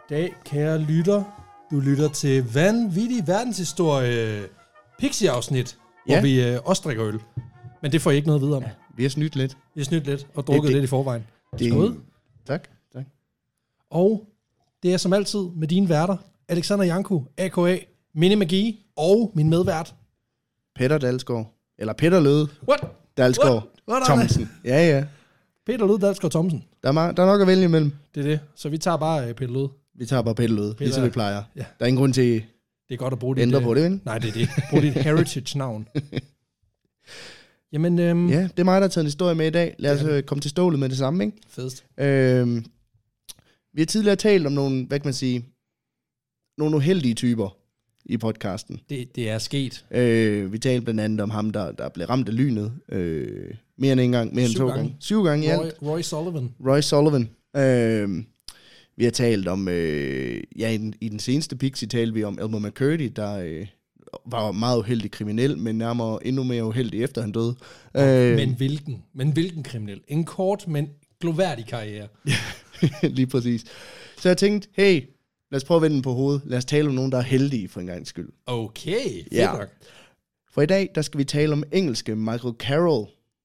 dag, kære lytter. Du lytter til vanvittig verdenshistorie Pixie-afsnit, hvor vi også drikker øl. Men det får I ikke noget videre om. Ja, vi har snydt lidt. Vi har snydt lidt og drukket lidt i forvejen. Skål. Tak. Og det er som altid med dine værter, Alexander Janku, a.k.a. Mini Magi, og min medvært. Peter Dalsgaard. Eller Peter Løde. What? Dalsgaard. What? Thomsen. Ja. Peter Løde, Dalsgaard Thomsen. Der er nok at vælge imellem. Det er det. Så vi tager bare Peter Løde. Vi tager bare Peter Løde, ligesom vi plejer. Ja. Der er ingen grund til det er godt at bruge dit... Ændre på det, ikke? Nej, det er det. Brug dit heritage-navn. Jamen... Ja, det er mig, der har taget en historie med i dag. Lad os komme til stålet med det samme, ikke? Fedest. Vi har tidligere talt om nogle, hvad kan man sige, nogle uheldige typer i podcasten. Det er sket. Vi talte blandt andet om ham, der blev ramt af lynet. Mere end en gang, mere end 2 gange. 7 gange i alt. Roy Sullivan. Vi har talt om, i den seneste Pixie talte vi om Elmer McCurdy, der var meget uheldig kriminel, men nærmere endnu mere uheldig efter han døde. Men hvilken kriminel? En kort, men gloværdig karriere. Lige præcis. Så jeg tænkte, hey, lad os prøve at vende den på hovedet. Lad os tale om nogen, der er heldige for en gang skyld. Okay, fedt nok. For i dag, der skal vi tale om engelske Michael Carroll.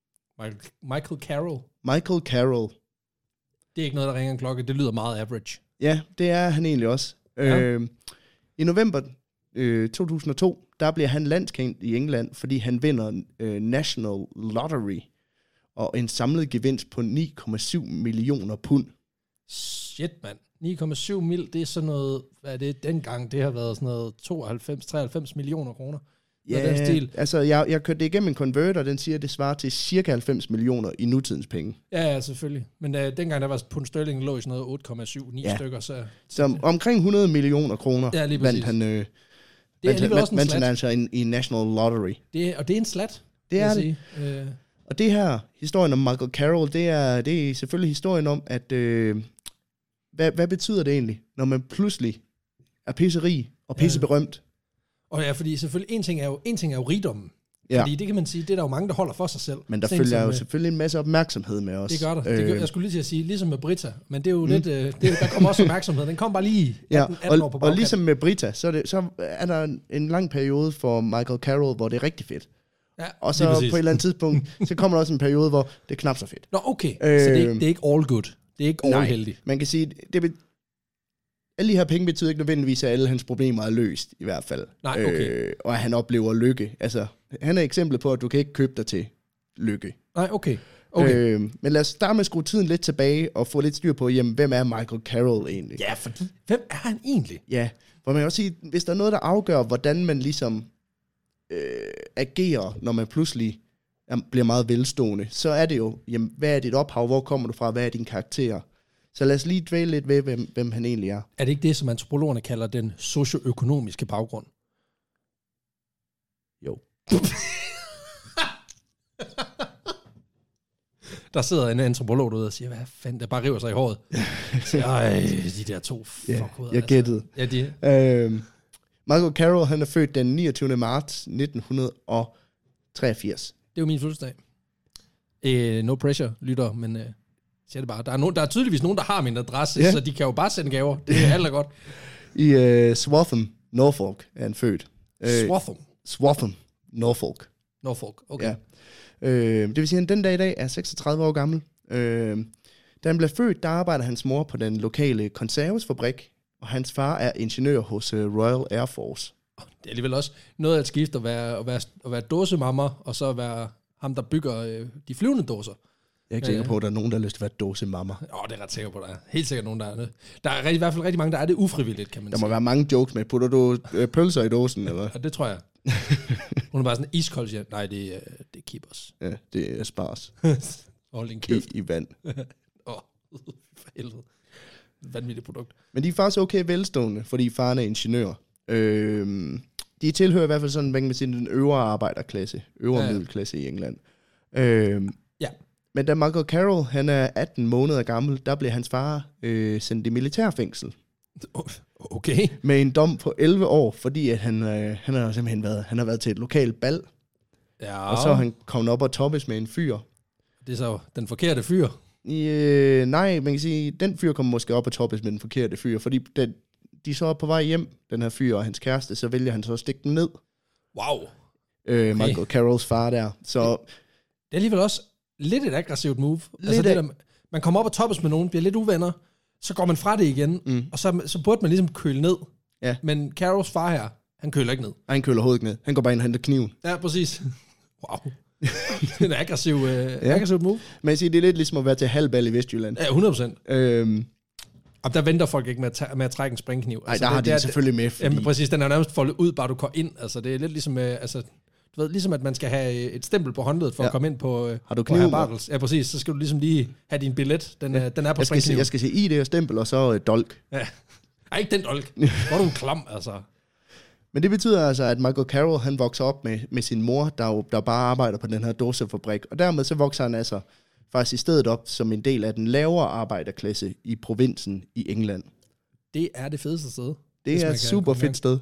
Michael Carroll? Det er ikke noget, der ringer en klokke. Det lyder meget average. Ja, det er han egentlig også. Ja. I november 2002, der bliver han landskendt i England, fordi han vinder National Lottery og en samlet gevinst på 9,7 millioner pund. Shit, mand. 9,7 mil, det er sådan noget, hvad er det dengang? Det har været sådan noget 92-93 millioner kroner. Ja, den stil. Altså jeg kørte det igennem en converter, den siger, at det svarer til cirka 90 millioner i nutidens penge. Ja, selvfølgelig. Men dengang der var pund sterling lå i sådan noget 8,7-9 stykker. Så omkring 100 millioner kroner vandt han, det er også en slat. Altså i National Lottery. Og det er en slat. Det er det. Og det her, historien om Michael Carroll, det er selvfølgelig historien om, at hvad betyder det egentlig, når man pludselig er pisserig og pisseberømt? Og ja, fordi selvfølgelig, en ting er jo rigdommen. Ja. Fordi det kan man sige, det er der jo mange, der holder for sig selv. Men der følger jo selvfølgelig en masse opmærksomhed med os. Det gør der. Jeg skulle lige til at sige, ligesom med Britta, men det er jo lidt, der kommer også opmærksomhed. Den kommer bare lige 18 år på bagkant. Og ligesom med Britta, så er der en lang periode for Michael Carroll, hvor det er rigtig fedt. Ja, og så på et eller andet tidspunkt, så kommer der også en periode, hvor det er knap så fedt. Nå, okay. Så det er ikke all good. Det er ikke all heldig. Man kan sige, alle de her penge betyder ikke nødvendigvis, at alle hans problemer er løst, i hvert fald. Nej, okay. Og at han oplever lykke. Altså, han er et eksempel på, at du kan ikke købe dig til lykke. Nej, okay. Men lad os starte med at skrue tiden lidt tilbage, og få lidt styr på, jamen, hvem er Michael Carroll egentlig? Ja, fordi, hvem er han egentlig? Ja, for man kan også sige, hvis der er noget, der afgør, hvordan man ligesom agerer, når man pludselig bliver meget velstående, så er det jo, jamen, hvad er dit ophav, hvor kommer du fra, hvad er din karakter? Så lad os lige dvæle lidt ved, hvem han egentlig er. Er det ikke det, som antropologerne kalder den socioøkonomiske baggrund? Jo. Der sidder en antropolog derude og siger, hvad fanden, der bare river sig i håret. De der to fuckhoveder. Jeg gættede. Altså. Ja, Michael Carroll, han er født den 29. marts 1983. Det er jo min fødselsdag. No pressure, lytter, men siger det bare. Der er tydeligvis nogen, der har min adresse, så de kan jo bare sende gaver. Det er alt godt. I Swatham, Norfolk, er han født. Swatham, Norfolk, okay. Ja. Det vil sige, at den dag i dag er 36 år gammel. Da han blev født, der arbejder hans mor på den lokale konservesfabrik, og hans far er ingeniør hos Royal Air Force. Det er alligevel også noget af et skift at være dåsemammer, og så være ham, der bygger de flyvende dåser. Jeg er ikke sikker på, at der er nogen, der har lyst til at være dåsemammer. Det er ret sikker på, der er. Helt sikkert nogen, der er det. Der er i hvert fald rigtig mange, der er det ufrivilligt, kan man sige. Der må være mange jokes med. Putter du pølser i dåsen, eller? Ja, det tror jeg. Hun er bare sådan iskold, siger, nej, det er keepers. Ja, det er spars. Hold din kæft. I vand. For helvede. Vanvittigt produkt. Men de er faktisk okay velstående, fordi faren er ingeniør. De tilhører i hvert fald sådan, hvad kan man sige, den øvre arbejderklasse, øvre middelklasse i England. Men da Michael Carroll, han er 18 måneder gammel, der blev hans far sendt i militærfængsel. Okay. Med en dom på 11 år, fordi at han har simpelthen været til et lokalt bal. Ja. Og så er han kommet op og toppes med en fyr. Det er så den forkerte fyr. Nej, man kan sige, den fyr kommer måske op og toppes med den forkerte fyr, fordi de så er på vej hjem, den her fyr og hans kæreste, så vælger han så at stikke den ned. Wow. Michael Carrolls far der. Så det er alligevel også lidt et aggressivt move. Altså det der, man kommer op og toppes med nogen, bliver lidt uvenner, så går man fra det igen, og så burde man ligesom køle ned. Ja. Men Carrolls far her, han køler ikke ned. Han køler overhovedet ikke ned. Han går bare ind og henter kniven. Ja, præcis. Wow. Det er en aggressiv move. Men jeg siger, det er lidt ligesom at være til halvbal i Vestjylland. Ja, 100%. Og der venter folk ikke med at trække en springkniv. Nej, altså, der har de selvfølgelig med. Fordi... Jamen præcis, den er nærmest foldet ud, bare du går ind. Altså det er lidt ligesom, du ved, ligesom at man skal have et stempel på håndledet for at komme ind på har du kniv? Ja, præcis. Så skal du ligesom lige have din billet. Den er på springkniv. Jeg skal se ID og stempel, og så dolk. Ja. Ej, ikke den dolk. Hvor er du klam, altså. Men det betyder altså, at Michael Carroll, han vokser op med sin mor, der bare arbejder på den her dåsefabrik. Og dermed så vokser han altså faktisk i stedet op som en del af den lavere arbejderklasse i provinsen i England. Det er det fedeste sted. Det er et super fedt sted.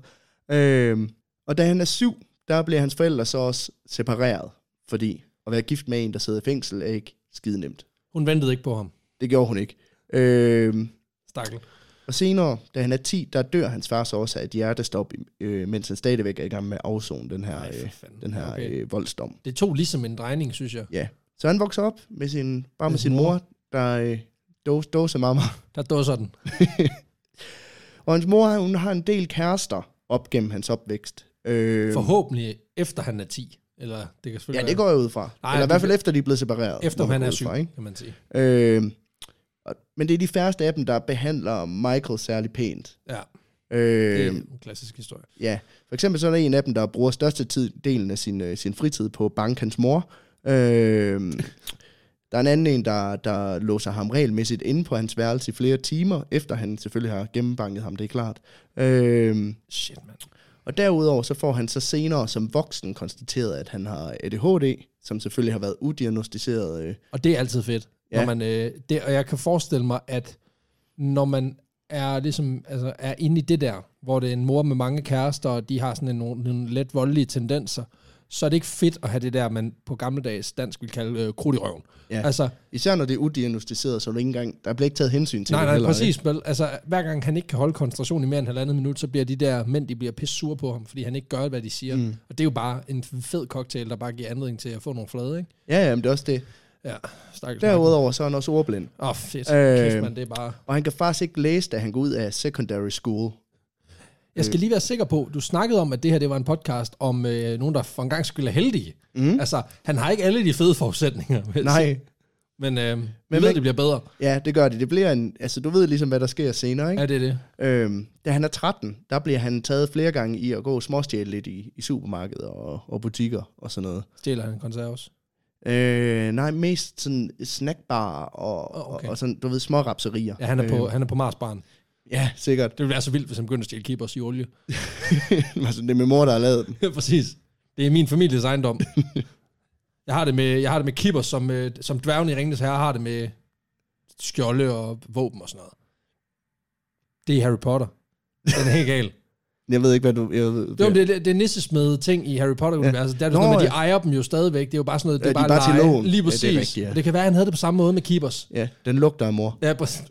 Og da han er 7, der bliver hans forældre så også separeret. Fordi at være gift med en, der sidder i fængsel, er ikke skide nemt. Hun ventede ikke på ham. Det gjorde hun ikke. Stakkel. Og senere, da han er 10, der dør hans far så også af et hjertestop, mens han stadigvæk er i gang med at afzone den her voldsdom. Det tog ligesom en drejning, synes jeg. Ja, så han vokser op med sin mor, der dåser mamma. Der dåser den. Og hans mor, hun har en del kærester op gennem hans opvækst. Forhåbentlig efter han er 10. Eller det kan det går jeg ud fra. Nej, eller i hvert fald efter de er blevet separeret. Efter han er 7, kan man sige. Men det er de færreste af dem, der behandler Michael særlig pænt. Ja, det er en klassisk historie. Ja, for eksempel så er der en af dem, der bruger delen af sin fritid på at banke hans mor. Der er en anden en, der låser ham regelmæssigt inde på hans værelse i flere timer, efter han selvfølgelig har gennembanket ham, det er klart. Shit, man. Og derudover så får han så senere som voksen konstateret, at han har ADHD, som selvfølgelig har været udiagnostiseret. Og det er altid fedt. Ja. Når man, og jeg kan forestille mig, at når man er ligesom er inde i det der, hvor det er en mor med mange kærester, og de har sådan nogle let voldelige tendenser, så er det ikke fedt at have det der, man på gammeldags dansk vil kalde krudt i røven. Ja. Altså, især når det er udiagnostiseret, så er det ikke engang, der bliver ikke taget hensyn til det. Nej, præcis. Vel, altså, hver gang han ikke kan holde koncentrationen i mere end 1,5 minut, så bliver de der mænd, de bliver pisse sure på ham, fordi han ikke gør, hvad de siger. Og det er jo bare en fed cocktail, der bare giver anledning til at få nogle flade, ikke? Ja, men det er også det. Ja, derudover så er han også ordblind. Fedt. Kæft, man, det er bare... Og han kan faktisk ikke læse, da han går ud af secondary school. Jeg skal lige være sikker på, du snakkede om, at det her det var en podcast om nogen, der for en gang skulle er heldige. Altså, han har ikke alle de fede forudsætninger. Nej. Men ved, det bliver bedre. Ja, det gør det. Det bliver du ved ligesom, hvad der sker senere, ikke? Ja, det er det. Da han er 13, der bliver han taget flere gange i at gå småstjæle lidt i supermarkeder og butikker og sådan noget. Stjæler han konserves? Nej, mest sådan snackbar og sådan, du ved, små rapserier. Ja, han er på Marsbaren. Ja, sikkert. Det ville være så vildt, hvis han begyndte at stjæle kippers i olie. Altså, det er min mor, der har lavet den. Ja, præcis. Det er min families ejendom. Jeg har det med kippers, som dværgen i Ringenes Herre har det med skjolde og våben og sådan noget. Det er Harry Potter. Den er helt gal. Jeg ved ikke, hvad du... Det er nissesmed ting i Harry Potter-universet. Der er det sådan noget, de ejer dem jo stadigvæk. Det er jo bare sådan noget, det er bare til lån. Lige præcis. Ja, det er rigtigt, ja. Og det kan være, at han havde det på samme måde med keepers. Ja, den lugter af mor. Ja, præcis.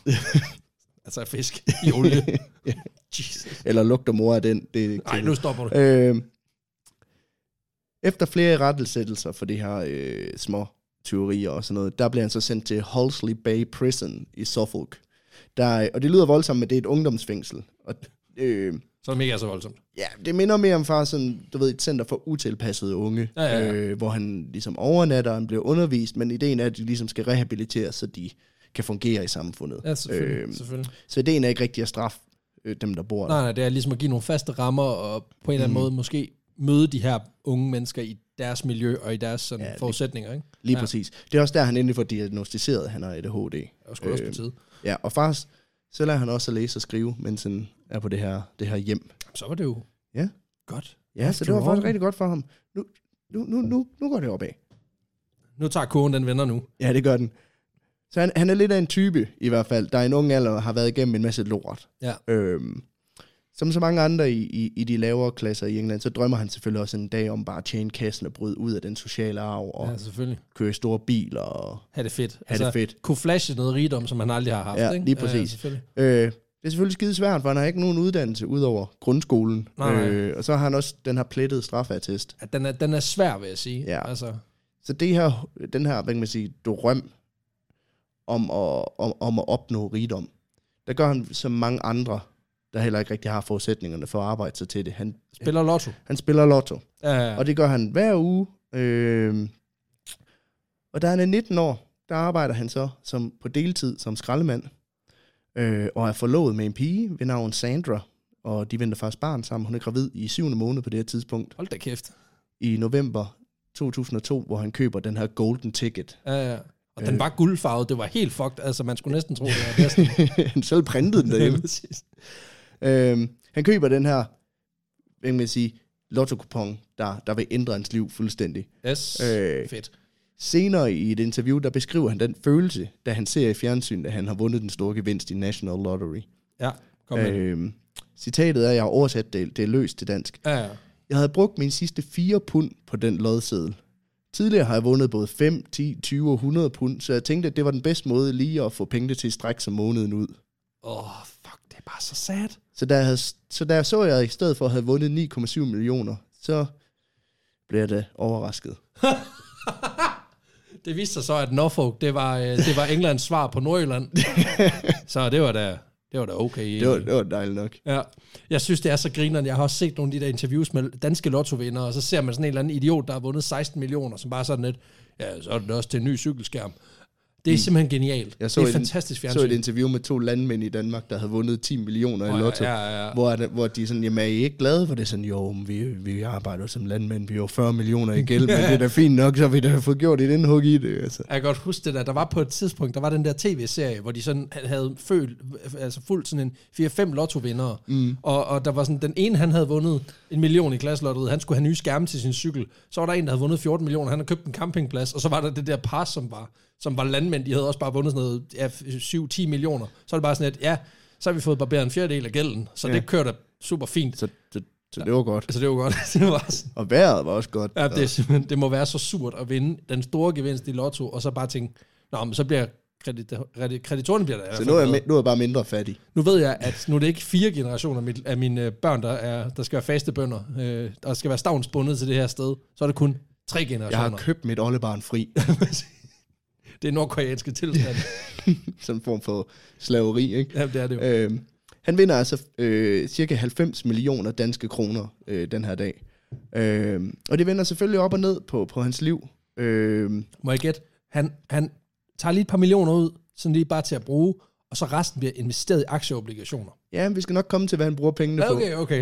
Altså fisk i olie. Ja. Eller lugter mor af den. Nej, nu stopper du. Efter flere rettelsættelser for de her små tyverier og sådan noget, der bliver han så sendt til Halsley Bay Prison i Suffolk. Og det lyder voldsomt, men det er et ungdomsfængsel. Og så er det mega så voldsomt. Ja, det minder mere om faktisk sådan, du ved, et center for utilpassede unge, hvor han ligesom overnatter, han bliver undervist, men ideen er, at de ligesom skal rehabiliteres, så de kan fungere i samfundet. Ja, selvfølgelig. Så ideen er ikke rigtig at straffe dem, der bor der. Nej, det er ligesom at give nogle faste rammer, og på en eller anden måde måske møde de her unge mennesker i deres miljø, og i deres sådan, forudsætninger, ikke? Lige præcis. Det er også der, han endelig får diagnostiseret, at han har ADHD. Det er sgu også på tide. Ja, og faktisk, så lader han også at læse og skrive, mens han er på det her hjem. Så var det jo godt. Ja, så det var faktisk rigtig godt for ham. Nu går det opad. Nu tager kurven den vender nu. Ja, det gør den. Så han er lidt af en type, i hvert fald, der i en ung alder har været igennem en masse lort. Ja. som så mange andre i de lavere klasser i England, så drømmer han selvfølgelig også en dag om bare at tjene kassen og bryde ud af den sociale arv, og køre store biler og have det fedt. Fedt. Kunne flashe noget rigdom, som han aldrig har haft. Ja, ikke? Lige præcis. Det er selvfølgelig skide svært, for han har ikke nogen uddannelse ud over grundskolen. Og så har han også den her plettede straffeattest. Ja, den er svær, vil jeg sige. Ja. Altså. Så den her, hvad kan man sige, drøm om at opnå rigdom, der gør han som mange andre, der heller ikke rigtig har forudsætningerne for at arbejde sig til det. Han spiller lotto. Han spiller lotto. Ja. Og det gør han hver uge. Og da han er 19 år, der arbejder han så på deltid som skraldemand. Og er forlovet med en pige ved navn Sandra. Og de venter faktisk barn sammen. Hun er gravid i 7. måned på det her tidspunkt. Hold da kæft. I november 2002, hvor han køber den her golden ticket. Ja. Og den var guldfarvet. Det var helt fucked. Altså, man skulle næsten tro, det var næsten. Han selv printede den derhjemme. Han køber den her, hvad kan man sige, lotto-kupon, der vil ændre hans liv fuldstændig. Yes, fedt. Senere i et interview, der beskriver han den følelse, da han ser i fjernsyn, at han har vundet den store gevinst i National Lottery. Ja, kom med. Citatet er, jeg har oversat det er løst til dansk. Ja. Jeg havde brugt mine sidste 4 pund på den lodseddel. Tidligere har jeg vundet både 5, 10, 20 og 100 pund, så jeg tænkte, at det var den bedste måde lige at få pengene til at strække sig måneden ud. Fuck, det er bare så sad. Så da jeg i stedet for at have vundet 9,7 millioner, så blev jeg da overrasket. Det viste sig så, at Norfolk, det var Englands svar på Nordjylland. Så det var da okay. Det var dejligt nok. Ja. Jeg synes, det er så grinerende. Jeg har også set nogle af de der interviews med danske lottovindere, og så ser man sådan en eller anden idiot, der har vundet 16 millioner, som bare sådan lidt, ja, så er det også til en ny cykelskærm. Det er simpelthen genialt. Det er fantastisk fjernsyn. Jeg så et interview med 2 landmænd i Danmark, der havde vundet 10 millioner i lotto. Ja. Hvor de sådan, jamen er I ikke glade for det? Sådan, jo, vi arbejder som landmænd, vi har 40 millioner i gæld, men det er da fint nok, så vi da fået gjort et indhug i det. Altså. Jeg kan godt huske det der var på et tidspunkt, der var den der tv-serie, hvor de sådan havde fuldt sådan en 4-5 lottovindere, og der var sådan, den ene, han havde vundet 1 million i klasselotteriet, han skulle have nye skærme til sin cykel, så var der en, der havde vundet 14 millioner, han havde købt en campingplads, og så var der det der par, som var landmænd, de havde også bare vundet sådan noget 7-10 millioner. Så er det bare sådan et, så har vi fået barberet en fjerdedel af gælden, så det kørte super fint. Så det var godt. Altså det var godt. Det var sådan. Og vejret var også godt. Ja, det må være så surt at vinde den store gevinst i lotto, og så bare tænke, men så bliver kreditorerne bliver der. Så nu er jeg bare mindre fattig. Nu ved jeg, at nu er det ikke 4 generationer af mine børn, der skal være faste bønder, der skal være stavnsbundet til det her sted. Så er det kun 3 generationer. Jeg har købt mit oldebarn fri. Det er nordkoreanske tilstand. Sådan en form for slaveri, ikke? Ja, det er det jo. Han vinder altså cirka 90 millioner danske kroner den her dag. Og det vender selvfølgelig op og ned på hans liv. Må jeg gætte? Han tager lige et par millioner ud, sådan lige bare til at bruge, og så resten bliver investeret i aktieobligationer. Ja, vi skal nok komme til, hvad han bruger pengene på. Okay.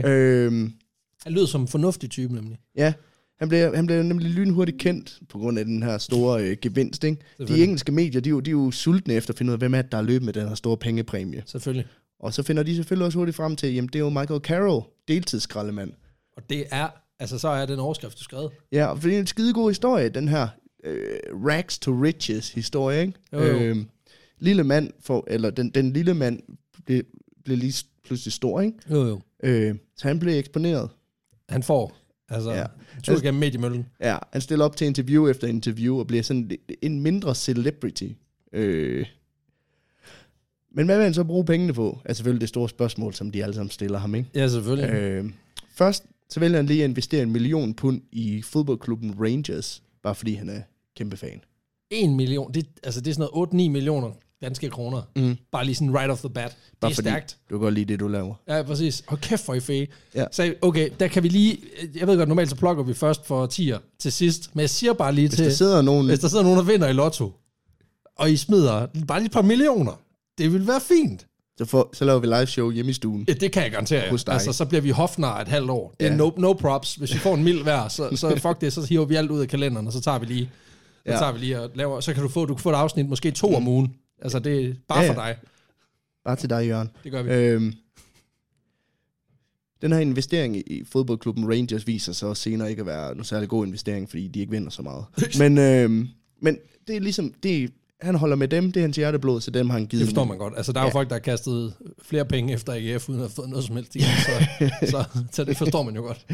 Han lyder som en fornuftig type, nemlig. Ja, han blev nemlig lynhurtigt kendt på grund af den her store gevinst. Ikke? De engelske medier, de er jo sultne efter at finde ud af, hvem er det, der er løbet med den her store pengepræmie. Selvfølgelig. Og så finder de selvfølgelig også hurtigt frem til, jamen det er jo Michael Carroll, deltidsskraldemand. Og det er, altså så er den overskrift, du skrev. Ja, for det er en skidegod historie, den her rags to riches historie, ikke? Jo. Lille mand, den lille mand blev lige pludselig stor, ikke? Jo. Så han blev eksponeret. Han får, tur gennem mediemøllen. Ja, han stiller op til interview efter interview, og bliver sådan en mindre celebrity. Men hvad vil han så bruge pengene på? Er selvfølgelig det store spørgsmål, som de alle sammen stiller ham, ikke? Ja, selvfølgelig. Først så vælger han lige at investere 1 million pund i fodboldklubben Rangers, bare fordi han er kæmpe fan. 1 million, det er sådan noget 8-9 millioner danske kroner. Bare lige sådan right off the bat. Bare det er stærkt. Du kan godt lide det, du laver. Ja, præcis. Og kæft for I fæ. Ja. Så okay, der kan vi lige, jeg ved godt, normalt så plukker vi først for 10'er til sidst, men jeg siger bare lige hvis der sidder nogen, der vinder i lotto, og I smider bare lige et par millioner, det vil være fint. Så laver vi live show hjemme i stuen. Ja, det kan jeg garantere jer. Altså, så bliver vi hofnar et halvt år. Det er no props. Hvis vi får en mild vejr, så fuck det, så hiver vi alt ud af kalenderen, og så tager vi lige, og laver, så kan du kan få et afsnit, måske 2 om ugen. Altså, det er bare for dig. Bare til dig, Jørgen. Det gør vi. Den her investering i fodboldklubben Rangers viser sig også senere ikke at være en særlig god investering, fordi de ikke vinder så meget. Men det er ligesom, han holder med dem, det er hans hjerteblod, så dem har han givet. Det forstår man godt. Altså, der er jo folk, der har kastet flere penge efter AGF, uden at have fået noget som helst igen, så det forstår man jo godt.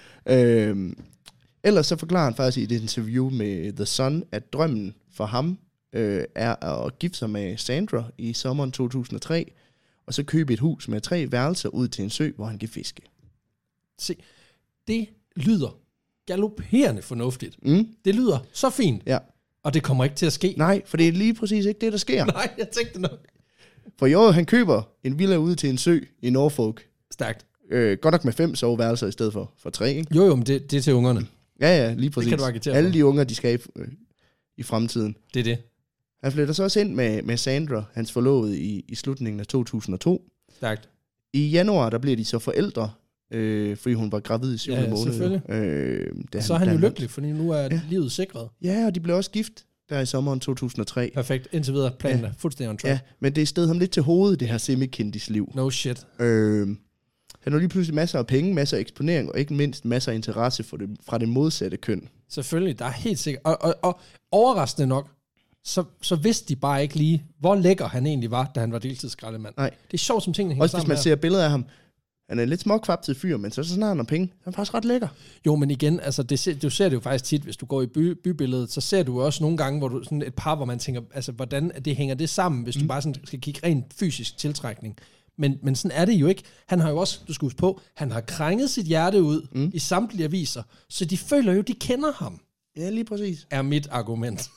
Ellers så forklarer han faktisk i et interview med The Sun, at drømmen for ham er at gifte sig med Sandra i sommeren 2003, og så købe et hus med 3 værelser ud til en sø, hvor han kan fiske. Se, det lyder galopperende fornuftigt. Det lyder så fint. Ja. Og det kommer ikke til at ske. Nej, for det er lige præcis ikke det, der sker. Nej, jeg tænkte nok. For i år, han køber en villa ude til en sø i Norfolk. Stærkt. Godt nok med 5 soveværelser i stedet for 3, ikke? Jo, men det er til ungerne. Ja, lige præcis. Det kan du agitere alle de unger, de skal i fremtiden. Det er det. Han flytter så også ind med Sandra, hans forlovede, i slutningen af 2002. Stærkt. I januar, der bliver de så forældre, fordi hun var gravid i 7. måned. Ja, selvfølgelig. Så er han jo lykkelig, fordi nu er livet sikret. Ja, og de blev også gift der i sommeren 2003. Perfekt. Indtil videre planen er fuldstændig on track. Ja, men det stod ham lidt til hovedet, det her semikendis liv. No shit. Han har lige pludselig masser af penge, masser af eksponering, og ikke mindst masser af interesse fra det modsatte køn. Selvfølgelig, der er helt sikkert. Og overraskende nok, så vidste de bare ikke lige, hvor lækker han egentlig var, da han var deltidsskraldemand. Nej. Det er sjovt, som tingene hænger også sammen. Også hvis man ser billeder af ham, han er en lidt småkvapset fyr, men så snart han har penge, han er faktisk ret lækker. Jo, men igen, altså du ser det jo faktisk tit, hvis du går i bybilledet, så ser du også nogle gange, hvor du sådan et par, hvor man tænker, altså hvordan det hænger det sammen, hvis du bare sådan skal kigge rent fysisk tiltrækning. Men sådan er det jo ikke. Han har jo også, du skal huske på, han har krænget sit hjerte ud i samtlige aviser, så de føler jo, de kender ham. Ja, lige præcis. Er mit argument.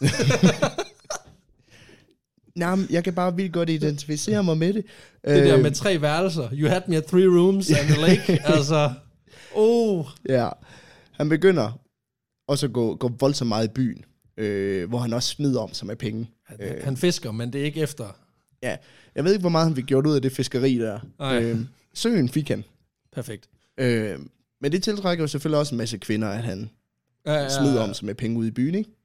Nej, jeg kan bare vildt godt identificere mig med det. Det der med 3 værelser. You had me at 3 rooms and a lake. Altså, Ja, han begynder også at gå voldsomt meget i byen, hvor han også smider om sig med penge. Han fisker, men det er ikke efter. Ja, jeg ved ikke, hvor meget han fik gjort ud af det fiskeri der. Søen fik han. Perfekt. Men det tiltrækker jo selvfølgelig også en masse kvinder, at han smider om sig med penge ude i byen, ikke?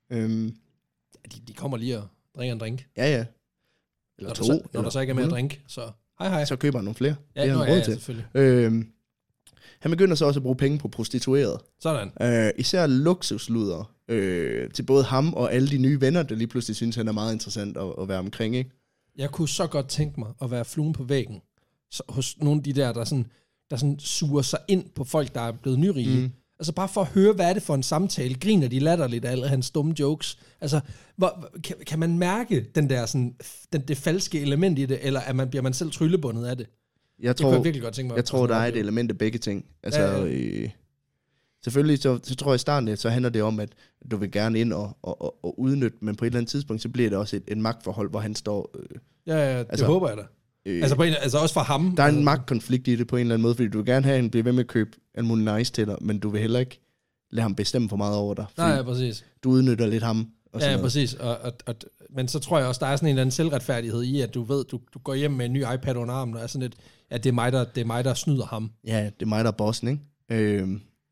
De kommer lige og drikker en drink. Ja. Eller når der så ikke er mere at drink, så hej. Så køber han nogle flere. Ja, det har han råd til. Selvfølgelig. Han begynder så også at bruge penge på prostituerede. Sådan. Især luksusluder til både ham og alle de nye venner, der lige pludselig synes, han er meget interessant at være omkring, ikke? Jeg kunne så godt tænke mig at være fluen på væggen hos nogle af de der sådan suger sig ind på folk, der er blevet nyrige. Altså bare for at høre, hvad er det for en samtale? Griner de latterligt af alle hans dumme jokes? Altså, kan man mærke den der sådan, det falske element i det, eller bliver man selv tryllebundet af det? Jeg tror, der er et element af begge ting. Altså, selvfølgelig, så tror jeg i starten, så handler det om, at du vil gerne ind og udnytte, men på et eller andet tidspunkt, så bliver det også et magtforhold, hvor han står... det håber jeg da. Altså også for ham. Der er en magtkonflikt i det på en eller anden måde, fordi du vil gerne have, at han bliver ved med at købe en mulig nice til dig, men du vil heller ikke lade ham bestemme for meget over dig. Nej, præcis. Du udnytter lidt ham. Ja, præcis. Men så tror jeg også, der er sådan en eller anden selvretfærdighed i, at du ved, du går hjem med en ny iPad under armen, og er sådan lidt, at det er mig, der snyder ham. Ja, det er mig, der er bossen, ikke?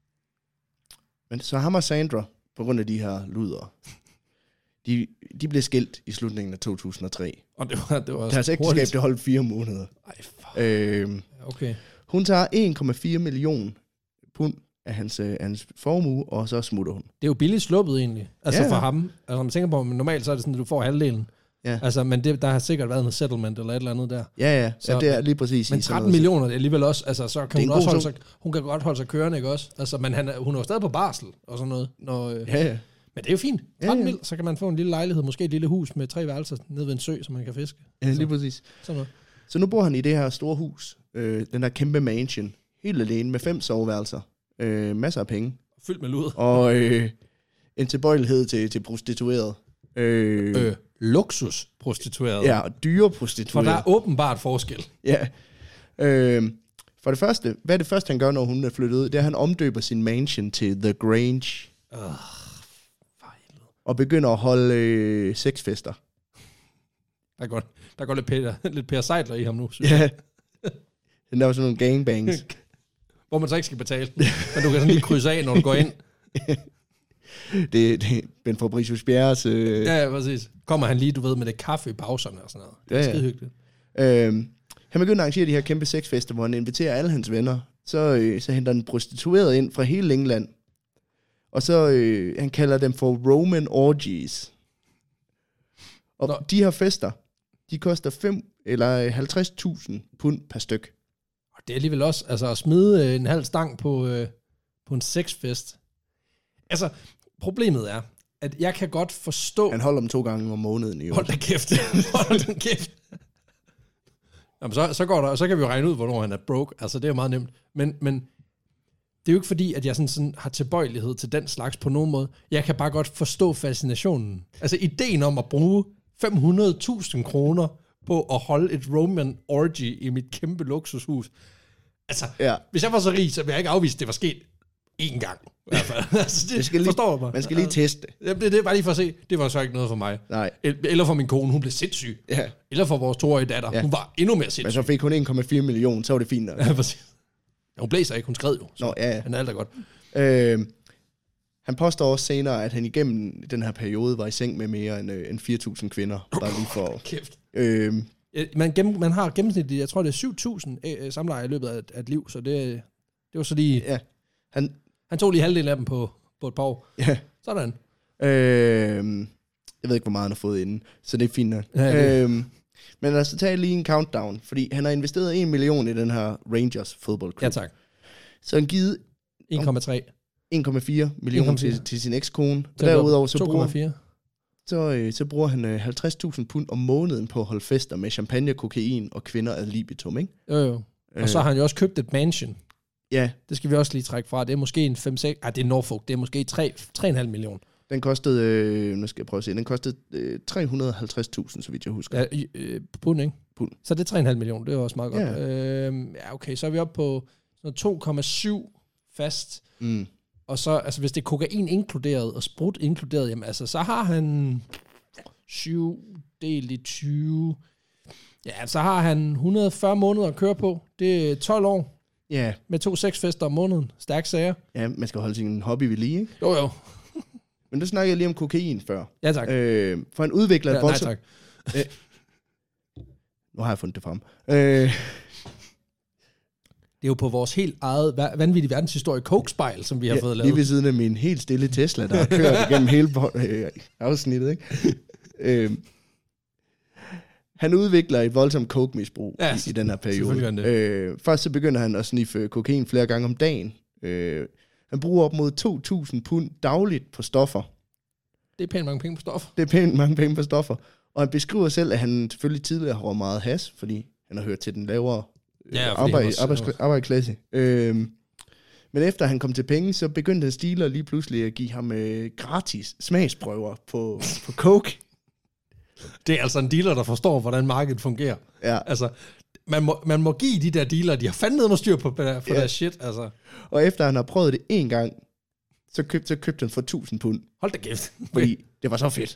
Men så ham og Sandra, på grund af de her luder, de blev skilt i slutningen af 2003. Og det var deres ægteskab, det holdt 4 måneder. Okay. Hun tager 1,4 million pund af hans formue, og så smutter hun. Det er jo billigt sluppet egentlig. Altså for ham. Altså når man tænker på, men normalt så er det sådan, at du får halvdelen. Ja. Altså, men der har sikkert været noget settlement eller et eller andet der. Ja, så, det er lige præcis. Men 13 millioner det er alligevel også, altså så kan hun også holde sig, hun kan godt holde sig kørende, ikke også? Altså, men hun er jo stadig på barsel og sådan noget. Men det er jo fint. 13 mil, så kan man få en lille lejlighed, måske et lille hus med 3 værelser nede ved en sø, så man kan fiske. Ja, lige præcis. Sådan noget. Så nu bor han i det her store hus, den her kæmpe mansion, helt alene med 5 soveværelser, masser af penge. Fyldt med lud. Og en tilbøjelighed til prostitueret. Luksusprostitueret. Ja, og dyre prostitueret. For der er åbenbart forskel. Ja. For det første, hvad er det første, han gør, når hun er flyttet ud? Det er, at han omdøber sin mansion til The Grange. Og begynder at holde sexfester. Der går lidt Per Seidler i ham nu, synes jeg. Den der var sådan nogle gangbangs. Hvor man så ikke skal betale. Men du kan sådan lige krydse af, når du går ind. Det er Ben Fabricius Bjerres... Ja, præcis. Kommer han lige, du ved, med det kaffe i pauserne og sådan noget. Det er skide hyggeligt. Han begynder at arrangere de her kæmpe sexfester, hvor han inviterer alle hans venner. Så henter han prostitueret ind fra hele England. Og så han kalder dem for Roman orgies. Og de her fester, de koster 50.000 pund per styk. Og det er alligevel også, altså at smide en halv stang på en sexfest. Altså, problemet er, at jeg kan godt forstå... Han holder dem 2 gange om måneden i år. Hold da kæft. Hold da kæft. Jamen, så går der, og så kan vi jo regne ud, hvornår han er broke. Altså, det er jo meget nemt. Men det er jo ikke fordi, at jeg sådan har tilbøjelighed til den slags på nogen måde. Jeg kan bare godt forstå fascinationen. Altså, ideen om at bruge 500.000 kroner på at holde et Roman orgy i mit kæmpe luksushus. Altså, hvis jeg var så rig, så ville jeg ikke afvise, at det var sket én gang. Altså, det forstår mig. Man skal lige teste. Det er bare lige for at se. Det var så ikke noget for mig. Nej. Eller for min kone, hun blev sindssyg. Ja. Eller for vores 2-årige datter, hun var endnu mere sindssyg. Men så fik hun 1,4 millioner, så var det fint nok. Ja, præcis. Hun blæser ikke, hun skred jo. Så han er alt er godt. Han påstår også senere, at han igennem den her periode var i seng med mere end 4.000 kvinder. Bare lige for... Kæft. Man har gennemsnitligt, jeg tror det er 7.000 samlejer i løbet af et liv, så det var så lige... Ja. Han tog lige halvdelen af dem på et par år. Ja. Sådan. Jeg ved ikke, hvor meget han har fået inden, så det er fint nok. Ja, men lad os tage lige en countdown, fordi han har investeret 1 million i den her Rangers fodboldklub. Ja, tak. Så han givet 1,4 millioner til sin ekskone. Og derudover så bruger han 50.000 pund om måneden på at holde fester med champagne, kokain og kvinder ad libitum, ikke? Jo. Og så har han jo også købt et mansion. Ja. Det skal vi også lige trække fra. Det er måske en 5-6... det er Norfolk. Det er måske 3,5 millioner. Den kostede... nu skal jeg prøve at se. Den kostede 350.000, så vidt jeg husker. Ja, pund, ikke? Pund. Så det er 3,5 millioner. Det er også meget godt. Ja, okay. Så er vi oppe på 2,7 fast. Mm. Og så, altså hvis det er kokain inkluderet og sprut inkluderet, jamen altså, så har han 7 delt i 20. Ja, så har han 140 måneder at køre på. Det er 12 år. Ja. Med 2 sexfester om måneden. Stærk sager. Ja, man skal holde sin hobby ved lige, ikke? Jo. Men der snakkede jeg lige om kokain før. Ja, tak. For han udvikler et voldsomt... Nej, tak. Nu har jeg fundet det frem. Det er jo på vores helt eget vanvittige verdenshistorie Coke-spejl, som vi har fået lavet. Lige ved siden af min helt stille Tesla, der har kørt igennem hele afsnittet, ikke? Han udvikler et voldsomt coke-misbrug i den her periode. Først så begynder han at sniffe kokain flere gange om dagen. Han bruger op mod 2.000 pund dagligt på stoffer. Det er pænt mange penge på stoffer. Og han beskriver selv, at han selvfølgelig tidligere har meget has, fordi han har hørt til den lavere arbejdsklasse. Men efter han kom til penge, så begyndte hans dealer lige pludselig at give ham gratis smagsprøver på coke. Det er altså en dealer, der forstår, hvordan markedet fungerer. Ja. Altså, man må give de der dealer, de har fandme styr på deres shit. Altså. Og efter han har prøvet det en gang, så købte han for 1.000 pund. Hold da kæft. Fordi det var så fedt.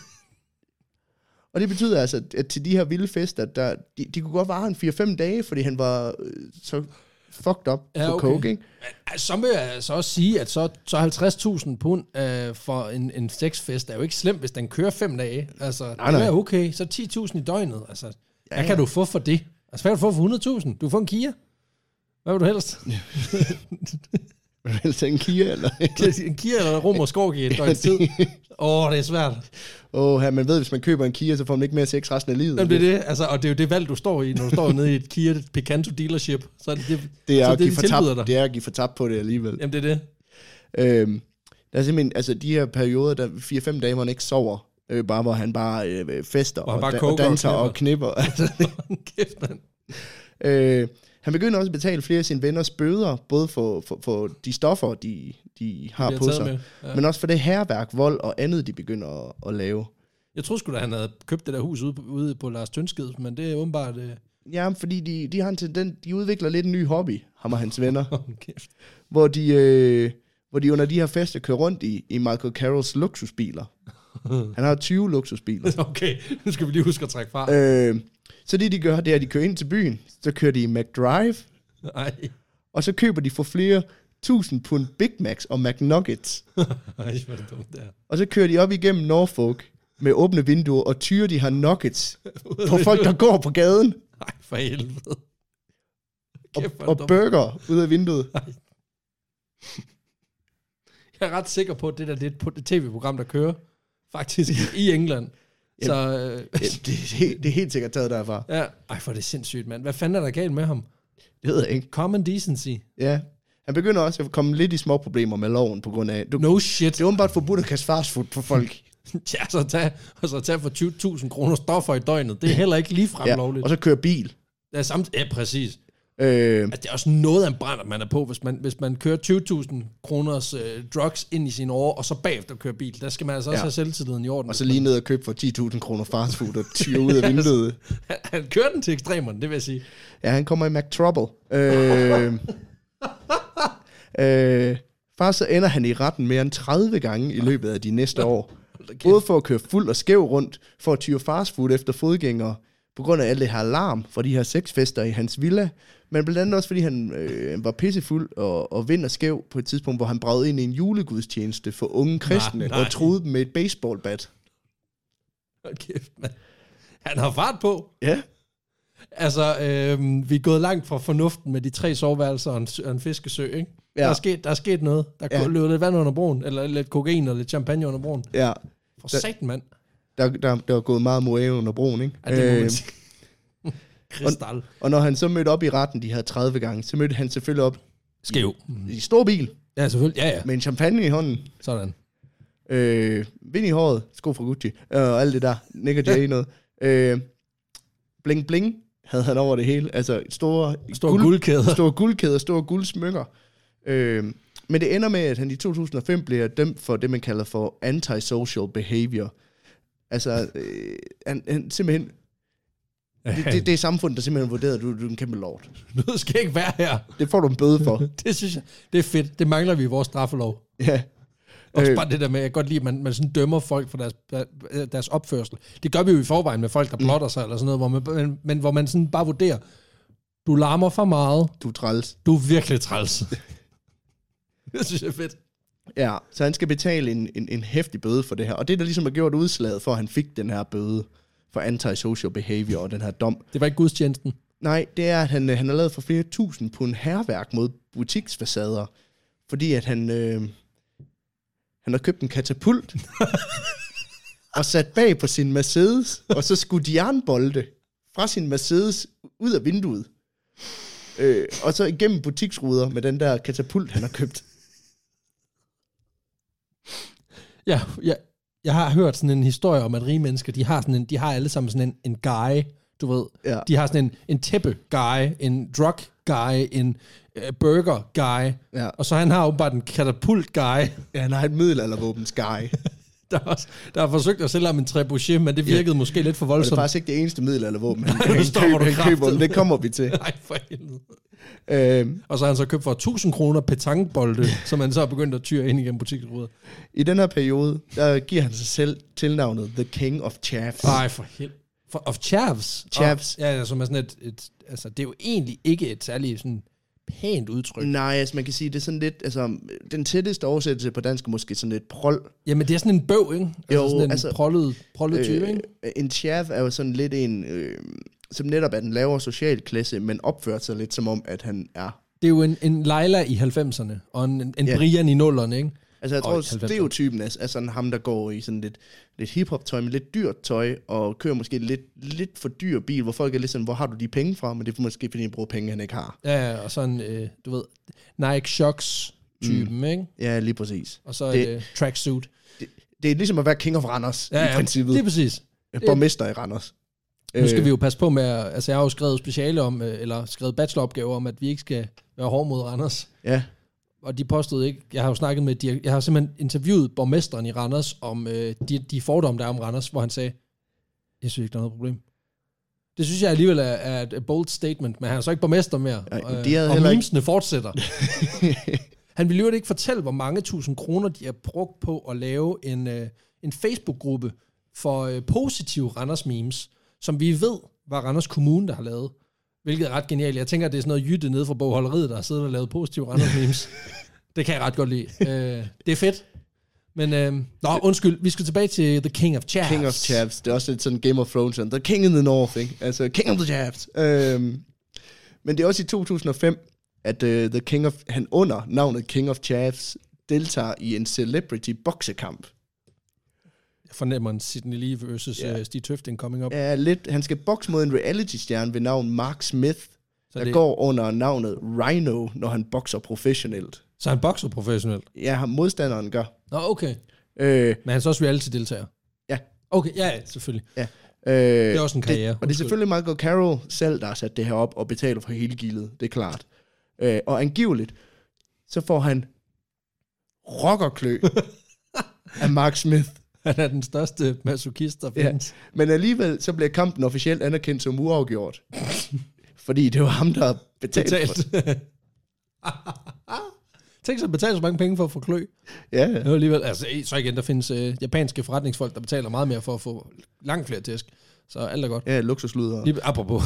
Og det betyder altså, at til de her vilde fester, de kunne godt vare en 4-5 dage, fordi han var så fucked up på coke, ikke? Så vil jeg så også sige, at så 50.000 pund for en sexfest er jo ikke slemt, hvis den kører 5 dage. Altså, nej. Det er okay. Så 10.000 i døgnet. Altså, hvad kan du få for det? Altså, hvad kan du få for 100.000? Du får en Kia. Hvad vil du helst? Vil du helst en Kia, eller? En Kia eller en Rom og Skorgi i et døgns tid. Det er svært. Man ved, hvis man køber en Kia, så får man ikke mere sex resten af livet. Jamen, det er det. Altså, og det er jo det valg, du står i, når du står nede i et Kia Picanto dealership. Så det er at give for tab på det alligevel. Jamen, det er det. Der er simpelthen, altså de her perioder, der 4-5 dage, hvor han ikke sover, bare hvor han bare fester og danser og knipper. Kæft, mand. Han begynder også at betale flere af sine venners bøder, både for de stoffer, de har på sig, men også for det hærværk, vold og andet, de begynder at lave. Jeg troede sgu da, han havde købt det der hus ude på Lars Tønsked, men det er åbenbart... Ja, fordi de har en tendens, de udvikler lidt en ny hobby, ham og hans venner, hvor de under de her fester kører rundt i Michael Carrolls luksusbiler. Han har 20 luksusbiler. Okay, nu skal vi lige huske at trække fra. Så det de gør, det er, at de kører ind til byen, så kører de i McDrive, og så køber de for flere 1.000 pund Big Macs og McNuggets. Ej, hvor er det dumt der. Og så kører de op igennem Norfolk med åbne vinduer og tyrer de her nuggets på folk, der går på gaden. Nej, for helvede. Og burger ud af vinduet. Ej. Jeg er ret sikker på, at det der er et tv-program, der kører faktisk i England. Så, det er helt sikkert taget derfra. Ja. Ej, for det er sindssygt, mand. Hvad fanden er der galt med ham? Det ved jeg ikke. Common decency. Ja. Han begynder også at komme lidt i små problemer med loven, på grund af... No shit. Det er åbenbart forbudt at kaste fastfood for folk. Ja, så tage for 20.000 kroner stoffer i døgnet. Det er heller ikke ligefrem lovligt. Og så køre bil. Ja, præcis. Altså, det er også noget af en brand, man er på, hvis man kører 20.000 kroners drugs ind i sine år, og så bagefter kører bil. Der skal man altså også have selvtilliden i orden. Og så lige ned og købe for 10.000 kroner fastfood og tyre ud af vinduet. Han kører den til ekstremerne, det vil jeg sige. Ja, han kommer i McTrouble. Faktisk så ender han i retten mere end 30 gange i løbet af de næste år. Både for at køre fuld og skæv rundt, for at tyre fastfood efter fodgængere, på grund af alt det her alarm fra de her sexfester i hans villa, men blandt andet også, fordi han var pissefuld og vind og skæv på et tidspunkt, hvor han bragede ind i en julegudstjeneste for unge kristne, og troede dem med et baseballbat. Hold kæft, mand. Han har fart på. Ja. Altså, vi er gået langt fra fornuften med de 3 soveværelser og en fiskesø, ikke? Ja. Der er sket noget. Der løb lidt vand under broen, eller lidt kokain og lidt champagne under broen. Ja. For satan, mand. Der var gået meget moe under broen, ikke? Ja, det må man sige. Kristal. Og når han så mødte op i retten de her 30 gange, så mødte han selvfølgelig op skæv i stor bil. Ja, selvfølgelig. Ja. Med en champagne i hånden. Sådan. Vind i håret, sko fra Gucci, og alt det der. Nick og Jay noget. Bling bling havde han over det hele. Altså store guldkæder. Store guldkæder, store guldsmykker. Men det ender med, at han i 2005 bliver dømt for det, man kalder for antisocial behavior. Altså, han simpelthen... Det er samfundet, der simpelthen vurderer, at du er en kæmpe lort. Du skal ikke være her. Det får du en bøde for. Det synes jeg, det er fedt. Det mangler vi i vores straffelov. Ja. Også bare det der med, jeg godt lide, at man sådan dømmer folk for deres opførsel. Det gør vi jo i forvejen med folk, der blotter sig, eller sådan noget, hvor man sådan bare vurderer, du larmer for meget. Du er træls. Du er virkelig træls. Det synes jeg er fedt. Ja, så han skal betale en heftig bøde for det her. Og det, der ligesom har gjort udslaget for, at han fik den her bøde for antisocial behavior og den her dom. Det var ikke gudstjenesten? Nej, det er, at han har lavet for flere tusind på en hærværk mod butiksfacader. Fordi at han har købt en katapult og sat bag på sin Mercedes, og så skudt jernbolde fra sin Mercedes ud af vinduet. Og så igennem butiksruder med den der katapult, han har købt. Ja, jeg har hørt sådan en historie om, at rige mennesker, de har alle sammen sådan en guy, du ved. Ja. De har sådan en tæppe-guy, en drug-guy, en burger-guy, ja. Og så han har jo bare en katapult-guy. Ja, han har et middelaldervåbens-guy. der har forsøgt at sælge ham en trebuchet, men det virkede måske lidt for voldsomt. Og det er faktisk ikke det eneste middelaldervåben, han køber, men det kommer vi til. Nej, for helvede. Og så har han så købt for 1.000 kroner petangbolde, som han så har begyndt at tyre ind igennem butiksruder. I den her periode, der giver han sig selv tilnavnet The King of Chavs. Nej, for helvede. Of Chavs? Chavs. Ja, som er sådan altså, det er jo egentlig ikke et særligt sådan pænt udtryk. Nej, altså man kan sige, det er sådan lidt, altså den tætteste oversættelse på dansk er måske sådan lidt prol. Jamen det er sådan en bøv, ikke? Altså jo, sådan en altså, prollet type, ikke? En chav er jo sådan lidt en, som netop er den lavere socialklasse, men opfører sig lidt som om, at han er. Det er jo en Leila i 90'erne, og en Brian i 0'erne, ikke? Altså jeg tror, stereotypen er sådan ham, der går i sådan lidt hiphop-tøj, med lidt dyrt tøj, og kører måske lidt for dyr bil, hvor folk er lidt sådan, hvor har du de penge fra? Men det er måske, fordi han bruger penge, han ikke har. Ja, og sådan, du ved, Nike Shocks-typen, ikke? Ja, lige præcis. Og så tracksuit. Det er ligesom at være King of Randers, i princippet. Det er præcis. Borgmester i Randers. Nu skal vi jo passe på med, altså jeg har jo skrevet speciale om, eller skrevet bacheloropgaver om, at vi ikke skal være hård mod Randers. Ja. Og de påstod ikke, jeg har jo snakket med, jeg har simpelthen interviewet borgmesteren i Randers om de fordomme, der er om Randers, hvor han sagde, jeg synes ikke, der er noget problem. Det synes jeg alligevel er et bold statement, men han er så ikke borgmester mere. Og memesene fortsætter. Han ville jo ikke fortælle, hvor mange 1.000 kroner de har brugt på at lave en Facebook-gruppe for positive Randers memes, som vi ved, var Randers Kommune, der har lavet. Hvilket er ret genialt. Jeg tænker, at det er sådan noget jytte nede fra bogholderiet, der har siddet og lavet positive Randers memes. Det kan jeg ret godt lide. Det er fedt. Men, undskyld, vi skal tilbage til The King of Chavs. King of Chavs. Det er også lidt sådan Game of Thrones. The King in the North, ikke? Altså, King of the Chavs. Men det er også i 2005, at The King of... Han under navnet King of Chavs deltager i en celebrity boksekamp. fornemmer en Sidney Lee versus Stig Tøfting coming up. Ja, lidt. Han skal bokse mod en reality-stjerne ved navn Mark Smith, der går under navnet Rhino, når han bokser professionelt. Så han bokser professionelt? Ja, modstanderen gør. Nå, okay. Men han er så også reality-deltager? Ja. Okay, ja, selvfølgelig. Ja. Det er også en karriere. Og det er selvfølgelig Michael Carroll selv, der har sat det her op og betaler for hele gildet. Det er klart. Og angiveligt, så får han rockerklø af Mark Smith. Han er den største masochist, der findes. Ja. Men alligevel, så bliver kampen officielt anerkendt som uafgjort. Fordi det var ham, der betalt. Tænk så at betale så mange penge for at få klø. Ja. Det var alligevel, altså, så igen, der findes japanske forretningsfolk, der betaler meget mere for at få langt flere tæsk. Så alt er godt. Ja, luksusluder. Lige apropos.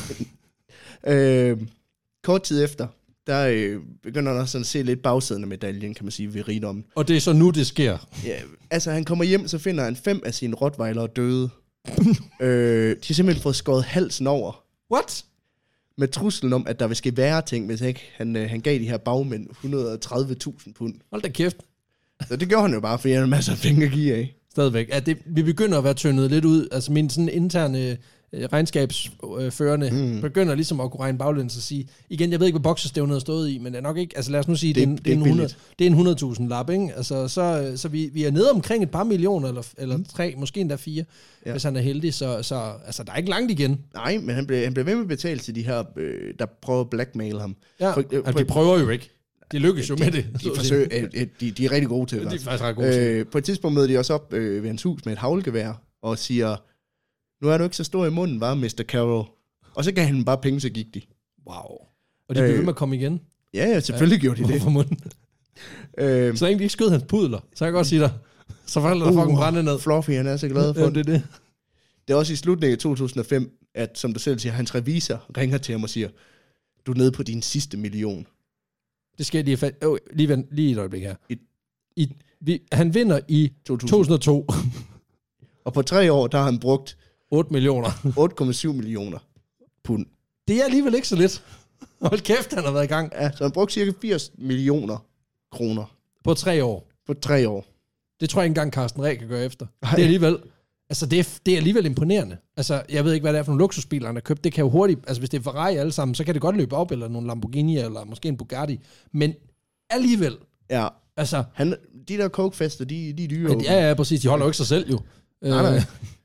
Kort tid efter, der begynder der sådan at se lidt bagsiden af medaljen, kan man sige, ved rigdommen. Og det er så nu, det sker? Ja, altså han kommer hjem, så finder han 5 af sine rottweilere døde. De har simpelthen fået skåret halsen over. What? Med truslen om, at der vil ske værre ting, hvis ikke han gav de her bagmænd 130.000 pund. Hold da kæft. Så det gjorde han jo bare, fordi han havde masser af penge at give af. Stadigvæk. Vi begynder at være tyndet lidt ud. Altså min sådan interne regnskabsførende begynder ligesom at kunne regne baglæns og sige, igen, jeg ved ikke, hvad boksestævnet har stået i, men det er nok ikke, altså lad os nu sige, det er en 100.000 lap, ikke? Altså, så vi er nede omkring et par millioner, eller 3, måske endda 4, hvis han er heldig, så altså, der er ikke langt igen. Nej, men han blev ved med at betale til de her, der prøver at blackmail ham. Ja, de prøver jo ikke. De lykkes jo med det. De er rigtig gode til det. De er faktisk ret gode til. På et tidspunkt møder de også op ved hans hus med et haglgevær, og siger, nu er du ikke så stor i munden, var Mr. Carroll. Og så gav han bare penge, så gik de. Wow. Og de blev ved med at komme igen? Ja, selvfølgelig gjorde de det. Fra munden. Så længe de ikke skød hans pudler, så kan jeg godt sige dig, så falder der fucking brænde ned. Fluffy, han er så glad for det. Det er også i slutningen af 2005, at, som du selv siger, hans revisor ringer til ham og siger, du er nede på din sidste million. Det sker lige et øjeblik her. Han vinder i 2002. Og på 3 år, der har han brugt 8 millioner. 8,7 millioner pund. Det er alligevel ikke så lidt. Hold kæft, han har været i gang. Ja, så han brugt cirka 80 millioner kroner. På 3 år? På 3 år. Det tror jeg ikke engang Carsten Reh kan gøre efter. Det er alligevel... Altså, det er alligevel imponerende. Altså, jeg ved ikke, hvad det er for nogle luksusbiler, han har købt. Det kan jo hurtigt... Altså, hvis det er Ferrari alle sammen, så kan det godt løbe op, eller nogle Lamborghini, eller måske en Bugatti. Men alligevel... Ja. Altså... De der Coke-fester, de er dyre. Ja, præcis. De holder jo ikke sig selv, jo. Nej.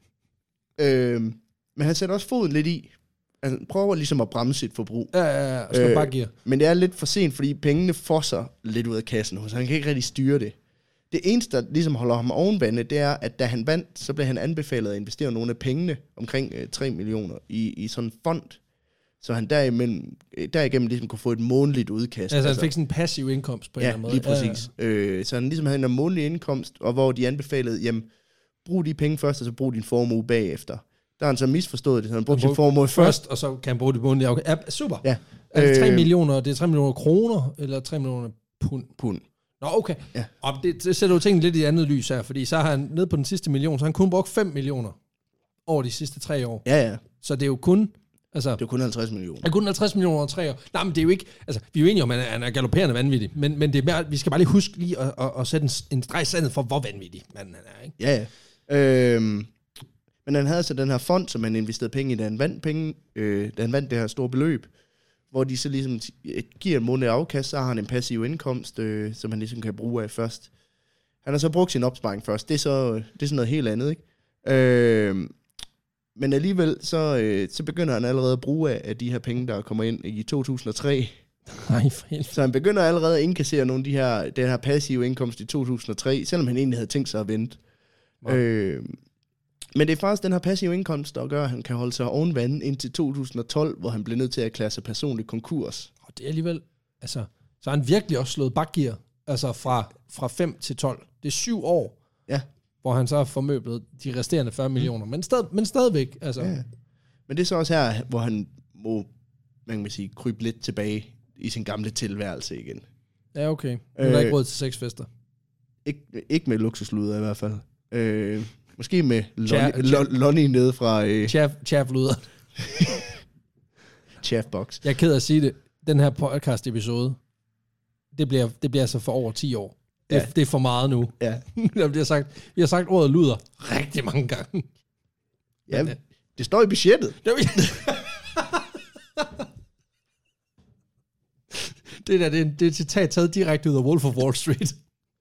Men han sætter også foden lidt i. Han prøver ligesom at bremse sit forbrug. Ja. Og skal bare gear. Men det er lidt for sent, fordi pengene fosser lidt ud af kassen, så han kan ikke rigtig styre det. Det eneste, der ligesom holder ham ovenvande, det er, at da han vandt, så blev han anbefalet at investere nogle af pengene, omkring 3 millioner, i sådan en fond, så han derigennem ligesom kunne få et månedligt udkast. Altså han fik sådan en passiv indkomst på en eller anden måde. Lige præcis. Ja. Så han ligesom havde en månedlig indkomst, og hvor de anbefalede, jamen, brug de penge først, og så brug din formue bagefter. Der har han så misforstået det, så han brugte sin formue først. Og så kan han bruge det månedlige afkast. Ja, super. Ja. Er det 3 millioner, det er 3 millioner kroner, eller 3 millioner pund? Nå, okay. Ja. Og det sætter jo tingene lidt i andet lys her, fordi så har han ned på den sidste million, så han kun brugt 5 millioner over de sidste 3 år. Ja. Så det er jo kun... Altså, det er kun 50 millioner. Det er kun 50 millioner over 3 år. Nej, men det er jo ikke... Altså, vi er jo enige om, at han er galopperende vanvittig, men det er mere, vi skal bare lige huske lige at sætte en streg i sandet for, hvor vanvittig manden han er, ikke? Ja. Men han havde så den her fond, som han investerede penge i, da han vandt det her store beløb, hvor de så ligesom giver en måned afkast, så har han en passiv indkomst, som han ligesom kan bruge af først. Han har så brugt sin opsparing først. Det er sådan noget helt andet, ikke? Men alligevel, så begynder han allerede at bruge af de her penge, der kommer ind i 2003. Nej, så han begynder allerede at indkassere nogle af den her passive indkomst i 2003, selvom han egentlig havde tænkt sig at vente. Wow. Men det er faktisk den her passive indkomst, der gør, at han kan holde sig ovenvande indtil 2012, hvor han blev nødt til at erklære sig personlig konkurs. Og det er alligevel, altså, så har han virkelig også slået bakgear, altså fra 5 til 12. Det er 7 år, ja, hvor han så har formøblet de resterende 40 millioner, men stadigvæk, altså. Ja. Men det er så også her, hvor han må, man kan sige, krybe lidt tilbage i sin gamle tilværelse igen. Ja, okay. Nu er der ikke råd til sexfester. Ikke med luksusluder i hvert fald. Måske med Lonnie nede fra... Chaff-luder. Chaff-box. Jeg er ked af at sige det. Den her podcast-episode, det bliver altså for over 10 år. Det er for meget nu. Ja. Vi har sagt ordet luder rigtig mange gange. Ja, det står i budgettet. Det er et citat taget direkte ud af Wolf of Wall Street.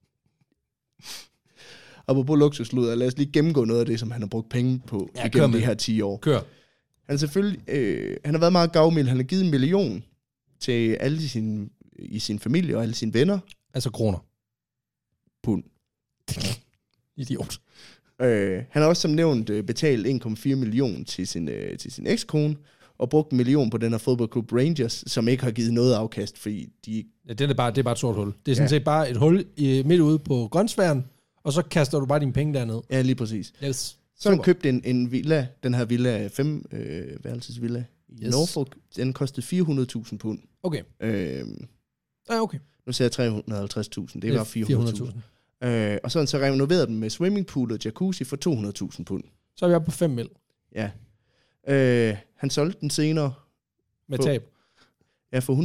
Og på luksusluder, lad os lige gennemgå noget af det, som han har brugt penge på igennem de her 10 år. Kør. Han er selvfølgelig, han har været meget gavmild. Han har givet 1 million til alle i sin familie og alle sine venner. Altså kroner. Pund. Idiot. Han har også som nævnt betalt 1,4 million til sin ekskone, og brugt 1 million på den her fodboldklub Rangers, som ikke har givet noget afkast, fordi de... Ja, det er bare et sort hul. Det er sådan set bare et hul midt ude på grønsværen, og så kaster du bare dine penge derned. Ja, lige præcis. Yes. Så han købte en villa, den her villa, 5-værelsesvilla i Norfolk. Den kostede 400.000 pund. Okay. Okay. Nu siger jeg 350.000, det var 400.000. Og så har han så renoveret dem med swimmingpool og jacuzzi for 200.000 pund. Så er vi oppe på 5 mil. Ja. Han solgte den senere. Med tab. Ja, for 150.000.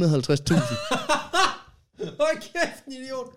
Hold kæft, idiot.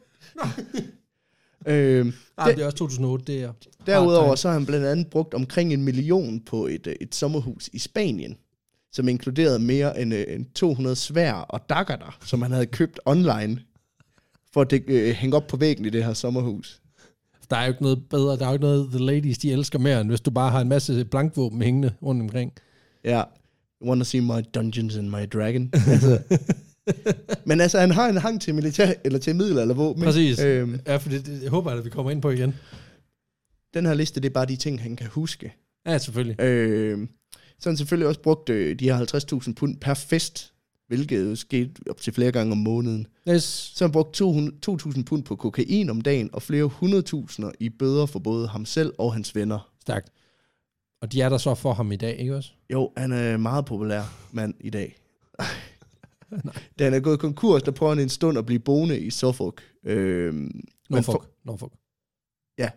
Det er også 2008, det er... Derudover så har han blandt andet brugt omkring 1 million på et sommerhus i Spanien, som inkluderede mere end 200 svær og daggerter, som han havde købt online, for at hænge op på væggen i det her sommerhus. Der er jo ikke noget bedre, der er jo ikke noget, the ladies, de elsker mere, end hvis du bare har en masse blankvåben hængende rundt omkring. Ja, you wanna see my Dungeons and my Dragon? Altså. Men altså, han har en hang til militær, eller til middelaldervåben. Præcis. Ja, for det håber jeg, at vi kommer ind på igen. Den her liste, det er bare de ting, han kan huske. Ja, selvfølgelig. Så han selvfølgelig også brugt de her 50.000 pund per fest, hvilket jo skete op til flere gange om måneden. Yes. Så han brugt 2.000 pund på kokain om dagen, og flere 100.000 i bøder for både ham selv og hans venner. Stærkt. Og de er der så for ham i dag, ikke også? Jo, han er meget populær mand i dag. Da han er gået konkurs, der prøver han en stund at blive boende i Suffolk. Norfolk. Ja.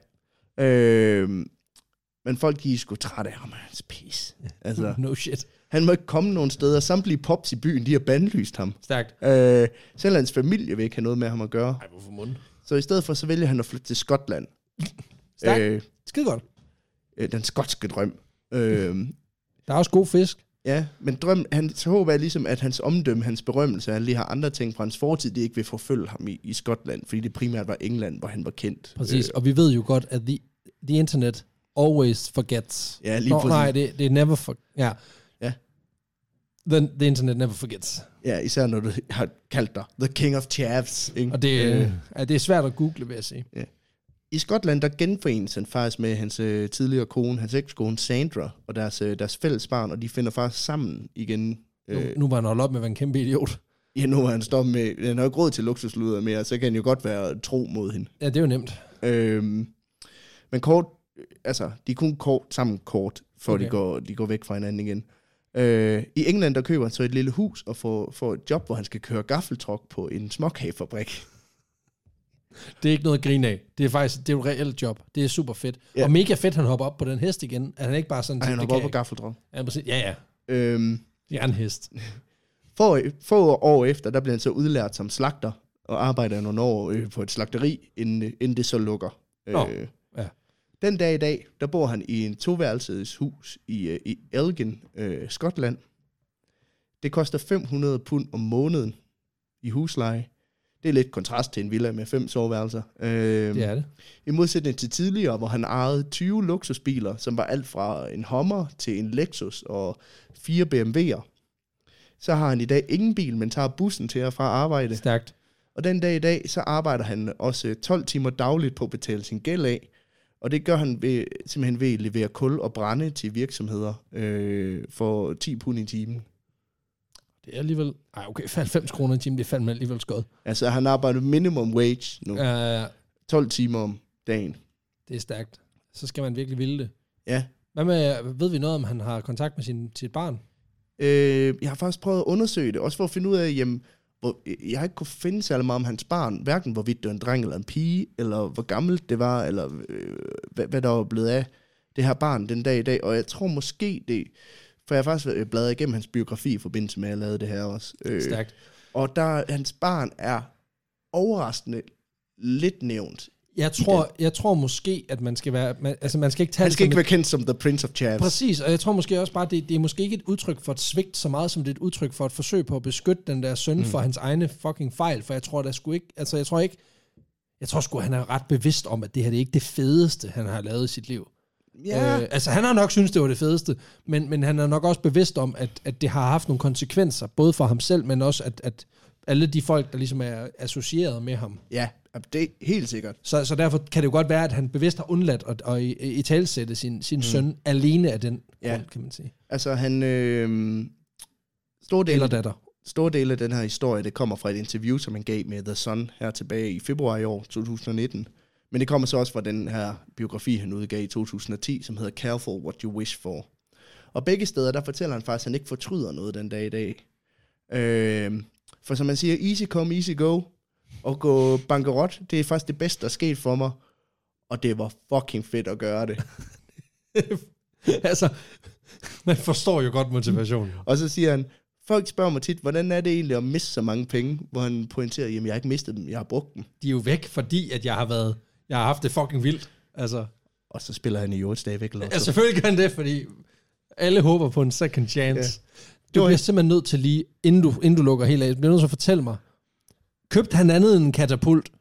Men folk de er sgu trætte af ham, hans pis. Altså, no shit. Han må ikke komme nogen steder. Samtlige pops i byen, de har bandlyst ham. Stærkt. Selv hans familie vil ikke have noget med ham at gøre. Ej, hvorfor munden? Så i stedet for, så vælger han at flytte til Skotland. Stærkt. Skide godt. Den skotske drøm. Der er også god fisk. Ja, men hans håb er ligesom, at hans omdømme, hans berømmelse, han lige har andre ting fra hans fortid, de ikke vil forfølge ham i Skotland, fordi det primært var England, hvor han var kendt. Præcis, og vi ved jo godt, at the internet always forgets. Ja, lige præcis. Nej, det never ja. The internet never forgets. Ja, især når du har kaldt dig The King of Chavs. Ikke? Og det er svært at google, vil jeg sige. Ja. I Skotland, der genforenes han faktisk med hans tidligere kone, hans ekskone Sandra, og deres fælles barn, og de finder faktisk sammen igen. Nu var han holdt op med at være en kæmpe idiot. Ja, nu var han stoppet med, han har ikke råd til luksusluder mere, så kan han jo godt være tro mod hende. Ja, det er jo nemt. Men kort, altså, de er kun sammen kort, før de går væk fra hinanden igen. I England, der køber han så et lille hus, og får et job, hvor han skal køre gaffeltruck på en småkagefabrik. Det er ikke noget at grine af. Det er jo et reelt job. Det er super fedt. Ja. Og mega fedt, han hopper op på den hest igen. Er han ikke bare sådan... Nej, han hopper op på gaffeltruck. Ja, præcis. Ja. Det er en hest. Få år efter, der bliver han så udlært som slagter, og arbejder nogle år på et slagteri, inden det så lukker. Ja. Den dag i dag, der bor han i en 2-værelses hus i Elgin, Skotland. Det koster 500 pund om måneden i husleje. Det er lidt kontrast til en villa med 5 soveværelser. Det er det. I modsætning til tidligere, hvor han ejede 20 luksusbiler, som var alt fra en Hummer til en Lexus og 4 BMW'er. Så har han i dag ingen bil, men tager bussen til og fra arbejde. Stærkt. Og den dag i dag, så arbejder han også 12 timer dagligt på at betale sin gæld af. Og det gør han simpelthen ved at levere kul og brænde til virksomheder for 10 pund i timen. Det er alligevel... okay, 90 kroner i timen, det er fandme alligevel skødt. Altså, han arbejder minimum wage nu. 12 timer om dagen. Det er stærkt. Så skal man virkelig ville det. Ja. Hvad med, ved vi noget, om han har kontakt med sit barn? Jeg har faktisk prøvet at undersøge det, også for at finde ud af, jeg har ikke kunne finde særlig meget om hans barn, hverken hvorvidt det var en dreng eller en pige, eller hvor gammelt det var, eller hvad der var blevet af det her barn den dag i dag. Og jeg tror måske det... For jeg har faktisk bladret igennem hans biografi i forbindelse med, at jeg lavede det her også. Stærkt. Og hans barn er overraskende lidt nævnt. Jeg tror måske, at man skal være... man skal ikke tage... Han skal ikke være kendt som The Prince of Chavs. Præcis, og jeg tror måske også bare, det er måske ikke et udtryk for et svigt, så meget som det er et udtryk for et forsøg på at beskytte den der søn for hans egne fucking fejl, for jeg tror, der skulle ikke... Altså, jeg tror sgu, han er ret bevidst om, at det her det er ikke det fedeste, han har lavet i sit liv. Ja. Han har nok synes det var det fedeste, men han er nok også bevidst om, at det har haft nogle konsekvenser, både for ham selv, men også, at alle de folk, der ligesom er associeret med ham. Ja, det er helt sikkert. Så derfor kan det jo godt være, at han bevidst har undladt at italesætte sin søn alene af den grund, kan man sige. Altså han... Stor del af den her historie, det kommer fra et interview, som han gav med The Sun her tilbage i februar i år, 2019. Men det kommer så også fra den her biografi, han udgav i 2010, som hedder Careful What You Wish For. Og begge steder, der fortæller han faktisk, at han ikke fortryder noget den dag i dag. For som man siger, easy come, easy go. Og gå bankerot, det er faktisk det bedste, der er sket for mig. Og det var fucking fedt at gøre det. Altså, man forstår jo godt motivationen. Og så siger han, folk spørger mig tit, hvordan er det egentlig at miste så mange penge? Hvor han pointerer, jamen jeg har ikke mistet dem, jeg har brugt dem. De er jo væk, fordi at jeg har haft det fucking vildt. Altså. Og så spiller han i øvrigt stadigvæk. Ja, selvfølgelig kan det, fordi alle håber på en second chance. Ja. Du bliver simpelthen nødt til lige, inden du lukker helt af, du bliver nødt til at fortælle mig, købte han andet end en katapult?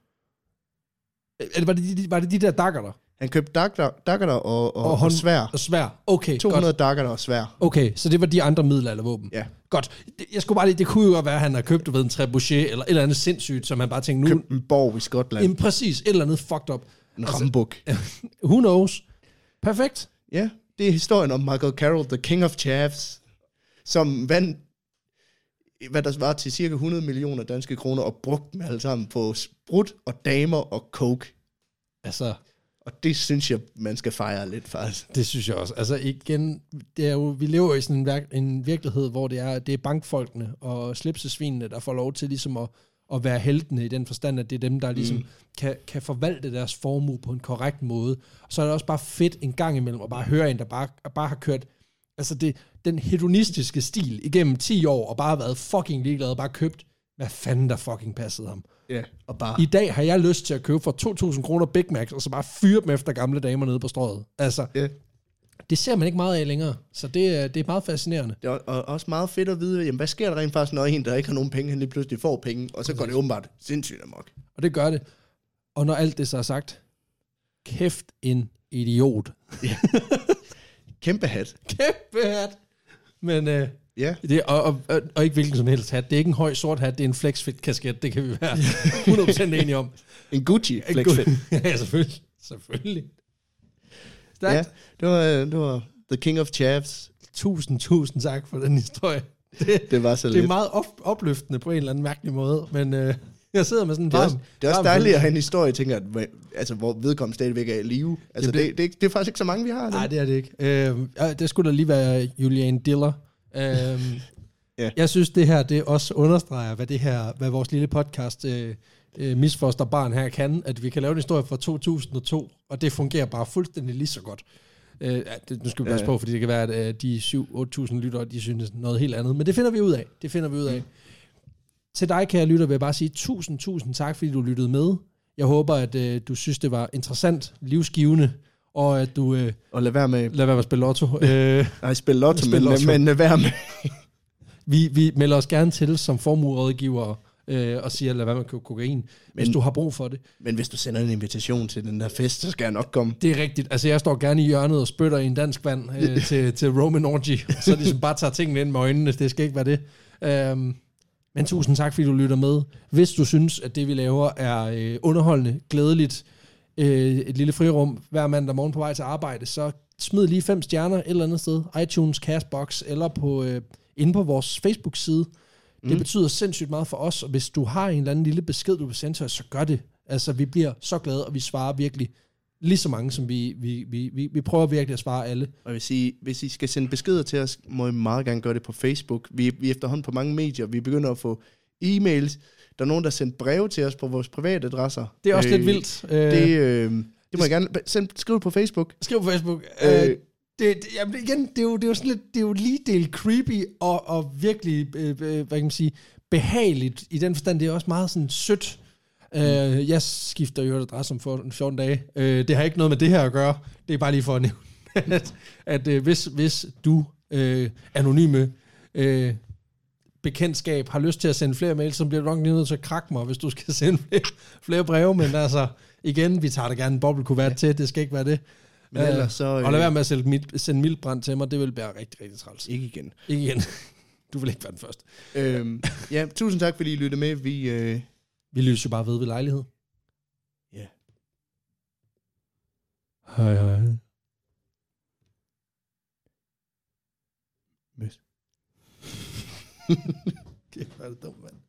Var det de der daggerter? Han købte daggerter og svær. Og svær, okay. 200 daggerter og svær. Okay, så det var de andre middelaldervåben. Ja. Godt. Jeg skulle bare lige, det kunne jo godt være, at han har købt, en trebuchet eller et eller andet sindssygt, som han bare tænkte nu... Købt en borg i Skotland. Præcis, et eller andet fucked up. En rambuk. Who knows? Perfekt. Ja, det er historien om Michael Carroll, the King of Chavs, som vandt, hvad der var til cirka 100 millioner danske kroner, og brugte dem alle sammen på sprut og damer og coke. Altså... Og det synes jeg, man skal fejre lidt, faktisk. Det synes jeg også. Altså igen, det er jo, vi lever i sådan en virkelighed, hvor det er bankfolkene og slipsesvinene, der får lov til ligesom at være heltene i den forstand, at det er dem, der ligesom kan forvalte deres formue på en korrekt måde. Og så er det også bare fedt en gang imellem at bare høre en, der bare har kørt altså den hedonistiske stil igennem 10 år, og bare været fucking ligeglad og bare købt, hvad fanden der fucking passede ham. Ja, og bare... I dag har jeg lyst til at købe for 2.000 kroner Big Macs, og så bare fyre dem efter gamle damer nede på strøget. Altså, det ser man ikke meget af længere, så det er meget fascinerende. Det er også meget fedt at vide, jamen, hvad sker der rent faktisk, når en, der ikke har nogen penge, han lige pludselig får penge, og så går det åbenbart sindssygt amok. Og det gør det. Og når alt det så er sagt, kæft en idiot. Ja. Kæmpe hat. Kæmpe hat. Men... Ja. Det, og ikke hvilken som helst hat. Det er ikke en høj sort hat, det er en flexfit kasket. Det kan vi være 100% enige om. En Gucci flexfit. Ja, selvfølgelig. Stærkt. Ja, det var The King of Chavs. Tusind tak for den historie. Det var så lidt. Det er meget opløftende på en eller anden mærkelig måde, men jeg sidder med sådan en varm... Det er også dejligt at have en historie, tænker at, altså, hvor vedkommende stadigvæk er i live. Altså, det er faktisk ikke så mange, vi har. Nej, det er det ikke. Det skulle da lige være Julian Diller. Jeg synes det her, det også understreger hvad vores lille podcast misfosterbarn her kan, at vi kan lave en historie fra 2002, og det fungerer bare fuldstændig lige så godt. Nu skal vi passe på, fordi det kan være, at de 7-8.000 lyttere, de synes noget helt andet, men det finder vi ud af. Til dig, kære lytter, vil jeg bare sige tusind tak, fordi du lyttede med. Jeg håber, at du synes, det var interessant, livsgivende, og at du... og lad være med at spille lotto. Nej, spille lotto, men lad være med. vi melder os gerne til som formuerådgivere og siger, lad være med at købe kokain, hvis du har brug for det. Men hvis du sender en invitation til den der fest, så skal jeg nok komme. Det er rigtigt. Altså, jeg står gerne i hjørnet og spytter i en dansk vand til Roman Orgy, så ligesom bare tager tingene ind med øjnene. Det skal ikke være det. Men tusind tak, fordi du lytter med. Hvis du synes, at det, vi laver, er underholdende, glædeligt, et lille frirum hver mandag morgen på vej til arbejde, så smid lige 5 stjerner et eller andet sted. iTunes, Castbox eller inde på vores Facebook-side. Det betyder sindssygt meget for os, og hvis du har en eller anden lille besked, du vil sende til os, så gør det. Altså, vi bliver så glade, og vi svarer virkelig lige så mange, som vi prøver virkelig at svare alle. Og hvis I skal sende beskeder til os, må I meget gerne gøre det på Facebook. Vi er efterhånden på mange medier. Vi begynder at få e-mails. Der er nogen, der sender breve til os på vores private adresser. Det er også lidt vildt. Det må jeg gerne skrive på Facebook. Skriv på Facebook. Det er jo sådan lidt, det er jo lige del creepy og virkelig, hvad kan man sige, behageligt i den forstand. Det er også meget sådan sødt. Jeg skifter jo adresse om 14 dage. Det har ikke noget med det her at gøre. Det er bare lige for at nævne, at hvis du anonyme bekendtskab har lyst til at sende flere mails, så bliver du nok nødt til at krakke mig, hvis du skal sende flere breve. Men altså, igen, vi tager da gerne en boblekuvert til. Det skal ikke være det. Men ellers så... og lad være med at sende mildbrand til mig. Det vil være rigtig, rigtig træls. Ikke igen. Du vil ikke være den første. Ja, tusind tak, fordi I lyttede med. Vi lyttes jo bare ved lejlighed. Ja. Hej. Møs. Kæft, hvor er det dumt, mand.